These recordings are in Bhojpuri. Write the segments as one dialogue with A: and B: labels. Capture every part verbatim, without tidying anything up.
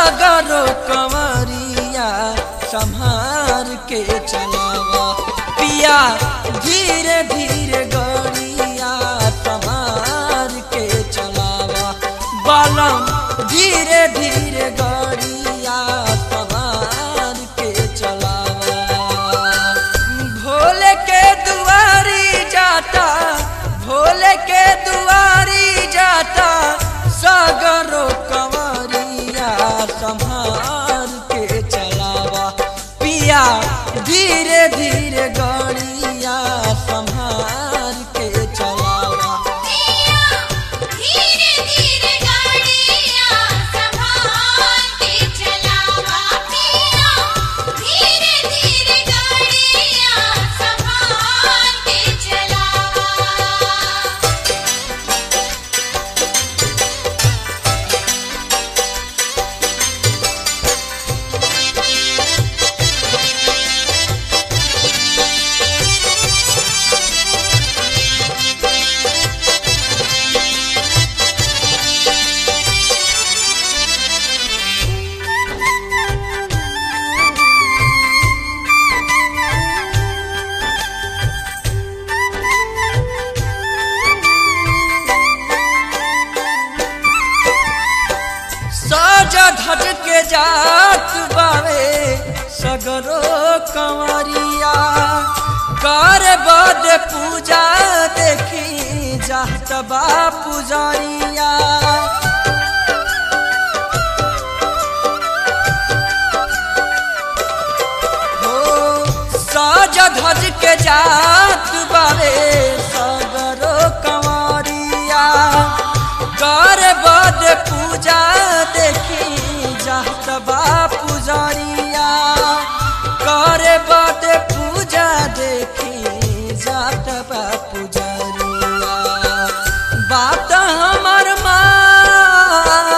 A: सगरो कंवरिया संभार के चलावा पिया धीरे धीरे गड़िया संभार के चलावा बालम धीरे धीरे गड़िया संभार के चलावा भोले के दुआरी जाता भोले के दुआरी जाता सगरो कंवरिया संभार के चलावा पिया धीरे धीरे गड़िया संभार के चलावा
B: पिया धीरे धीरे गड़िया संभार के चलावा पिया धीरे धीरे गड़िया संभार के चलावा।
A: साजा धज के जात बावे सगरो कंवरिया कर बद पूजा देखी जात बा पुजारिया हो साजा धज के जात बावे सगरो कंवरिया कर बद पूजा देखी जात बा पुजारिया कर बद पूजा देखी जात बा पुजारिया बात हमर माँ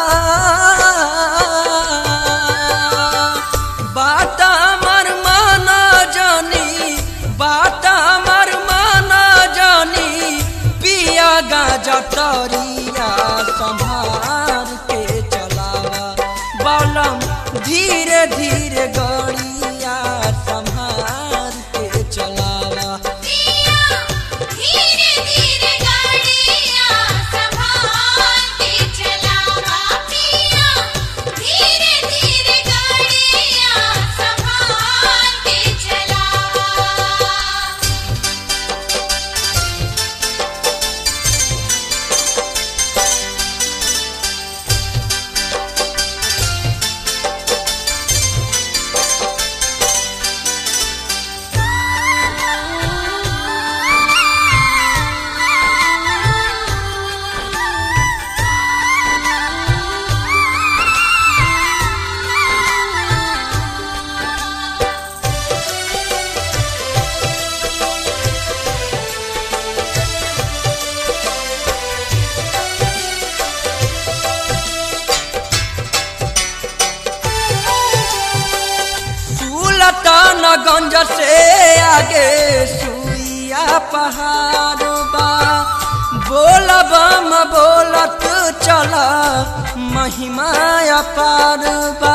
A: बात हमर माना जानी बात हमर माना जानी पिया गाजा तरिया संभार के चलावा बालम धीरे धीरे गड़िया संभार के चलावा
B: पिया धीरे धीरे गड़िया संभार के चलावा पिया धीरे धीरे गड़िया संभार के चलावा।
A: सुल्तानगंज से आगे सुइया पहाड़ बा बोल बम बोलत चला महिमा अपार बा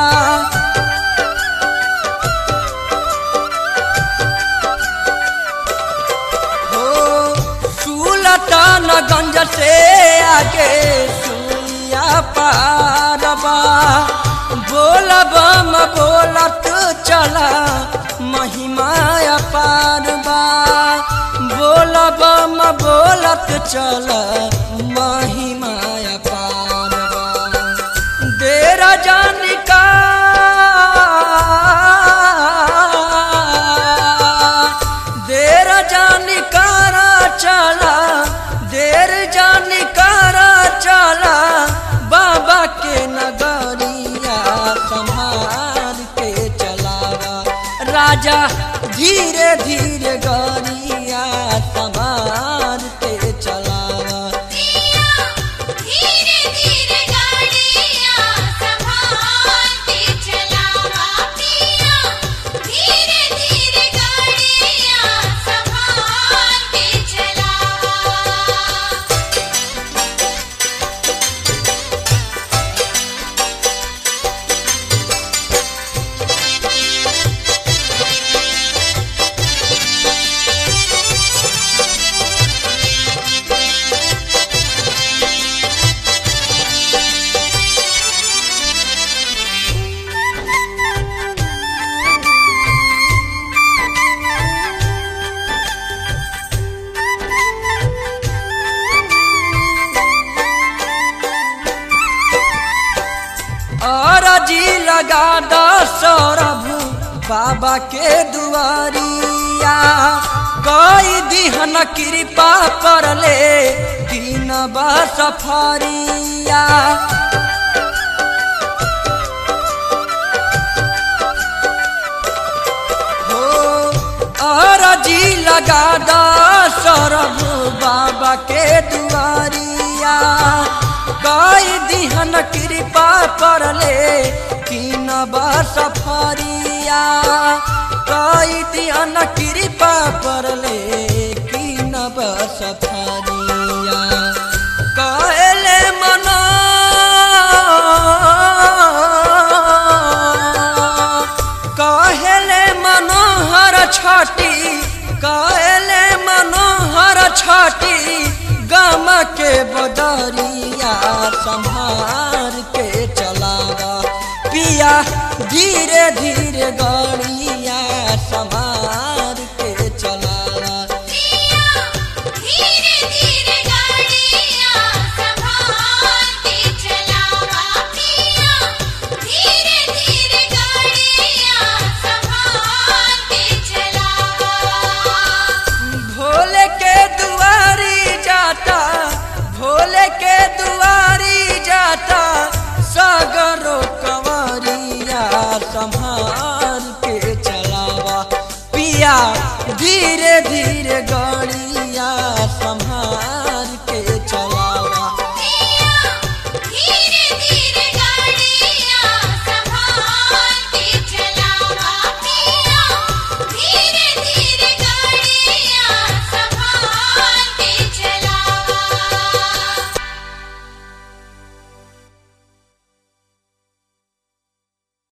A: हो सुल्तानगंज से आगे सुइया पहाड़ बा बोल बम बोलत चला महिमा अपार बा बोल बम बोलत चला महिमा अपार बा देरा जानी का देरा जानी कारा चला देर जानी कारा चला बाबा के नगरिया संभार के चलावा राजा धीरे धीरे गड़िया संभार के चलावा
B: पिया धीरे धीरे गड़िया संभार के चलावा पिया धीरे धीरे गड़िया संभार के चलावा।
A: लगा दा सरभु बाबा के दुआरिया कई दिहन कृपा करले तीन बा सफरिया हो अरजी लगा दा सरभु बाबा के दुआरिया कई दिहन कृपा करले तीन बा सफरिया कई दिहन कृपा करले तीन बा सफरिया कहले मनो कहले मनोहर छठी कहले मनोहर छठी गम के बदरिया संभार के चलावा पिया धीरे धीरे गाड़ी